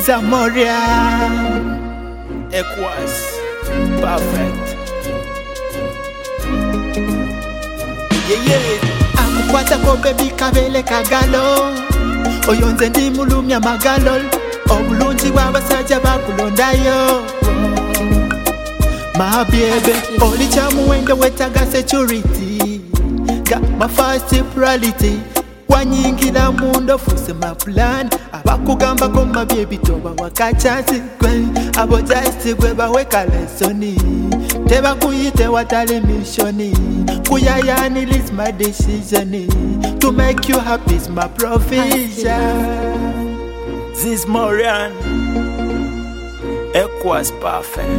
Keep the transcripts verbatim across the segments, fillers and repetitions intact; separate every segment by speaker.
Speaker 1: Zamorian Equals perfect. Yeah yeah. Amukwata ko baby kabele kagalo. Oyonze ndi mulumya magalol. Obulungi bw'abasajja bakulondayo. My baby, only chamu wendo wetaga security. Got my first priority. Wanyingira mundo fuse my plan. Abakugamba ko my baby toba wakachansi kwe. Abo just kwe baweka lessoni. Teba kuyite watale missioni. Kuyayani is my decision. To make you happy is my profession. Zamorian Equals perfect.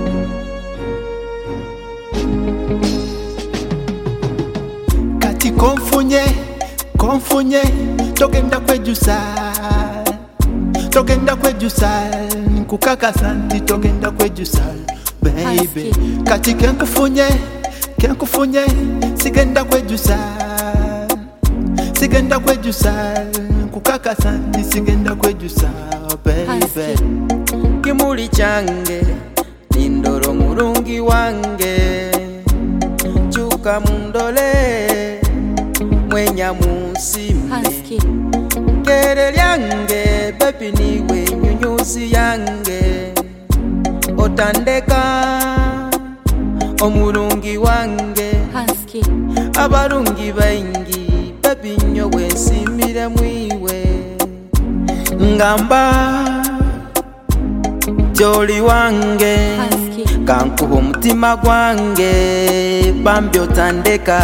Speaker 1: Kati konfunye, konfunye, togenda kwejusa, togenda kwejusa, kukaka santi togenda kwejusa, baby. Kati kenkufunye, kenkufunye, sigenda kwejusa, sigenda kwejusa, kukaka santi sigenda kwejusa, baby.
Speaker 2: Kimuli change, nindoro murungi wange, chuka mundole, mwenya musime. Kere lyange, baby niwe nyunyusi yange, otandeka, omurungi wange, abarungi baingi, baby nyowe nsimire mwiwe. Ngamba Joli wange kankuha omutima gwange bambi otandeka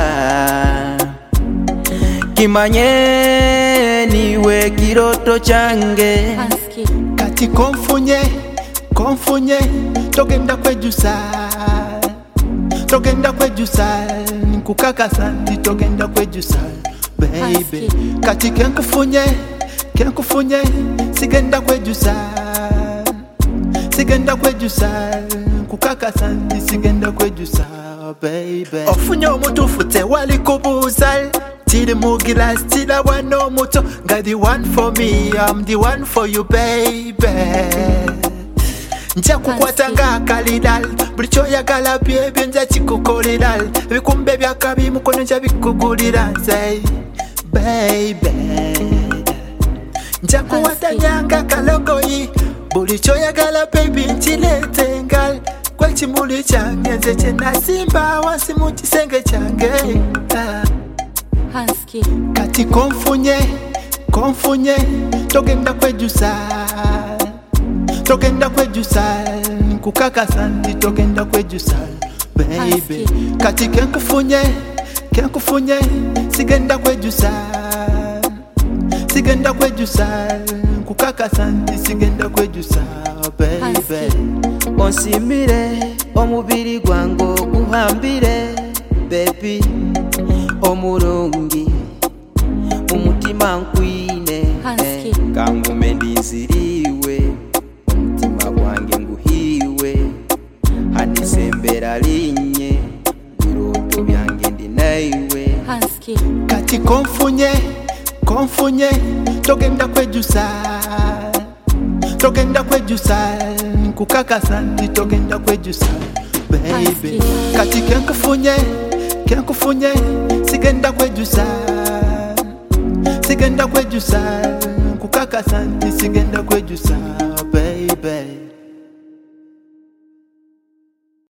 Speaker 2: kimanye niwe kiroto change.
Speaker 1: Kati konfunye, konfunye, togenda kwejusa, togenda kwejusa, kukaka santi togenda kwejusa, baby. Kati kenkufunye, kenkufunye, sigenda kwejusa, sigenda kwejusa, kukaka santi sigenda kwejusa, baby. Ofunye omutu fute wali kubuza, tiri mugira stila wano muto. Got the one for me, I'm the one for you, baby. Nja kukwata nga kalidal, bulicho yagala baby nja chikukolidal. Bikumbe byakabi mukono nja bikugulira say, baby. Nja kuwata nyanga kalogoyi, bulicho yagala baby nchilete ngal. Kwa chimuli change nze chena simba wansi muchisenge change. Kati konfunye, konfunye, togenda kwejusa, togenda kwejusa, kukaka santi togenda kwejusa, baby. Kati kenkufunye, kenkufunye, sigenda kwejusa, sigenda kwejusa, kukaka santi sigenda kwejusa, baby.
Speaker 2: Onsimire omubiri gwango guhambire, baby. Omurungi umutima nkwine, kangume ndiziriwe, umutima gwange nguhiwe, hanisembera linye, biroto byange ndinaiwe.
Speaker 1: Kati konfunye, konfunye, togenda kwejusa, togenda kwejusa, kukaka santi togenda kwejusa, baby. Kati kenkufunye, kenkufunye, sigenda kwejusa, sigenda kwejusa, kukaka santi sigenda kwejusa, baby.